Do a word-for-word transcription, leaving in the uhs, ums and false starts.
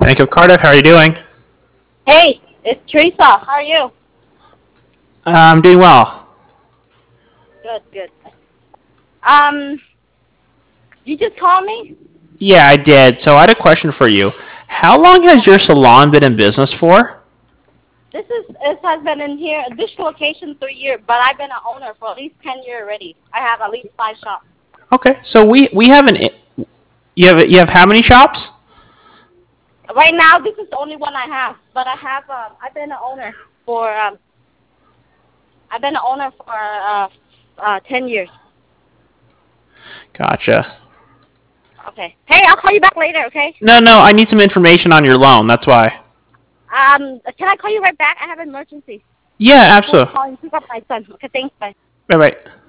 Bank of Cardiff, how are you doing? Hey, it's Teresa. How are you? Uh, I'm doing well. Good, good. Um, you just called me? Yeah, I did. So I had a question for you. How long has your salon been in business for? This is this has been in here this location three years, but I've been an owner for at least ten years already. I have at least five shops. Okay, so we we have an you have you have how many shops? Right now, this is the only one I have, but I have um I've been an owner for um I've been an owner for uh, uh ten years. Gotcha. Okay. Hey, I'll call you back later. Okay. No, no, I need some information on your loan. That's why. Um, can I call you right back? I have an emergency. Yeah, Someone's absolutely. calling. Pick up my son. Okay. Thanks. Bye. Bye bye.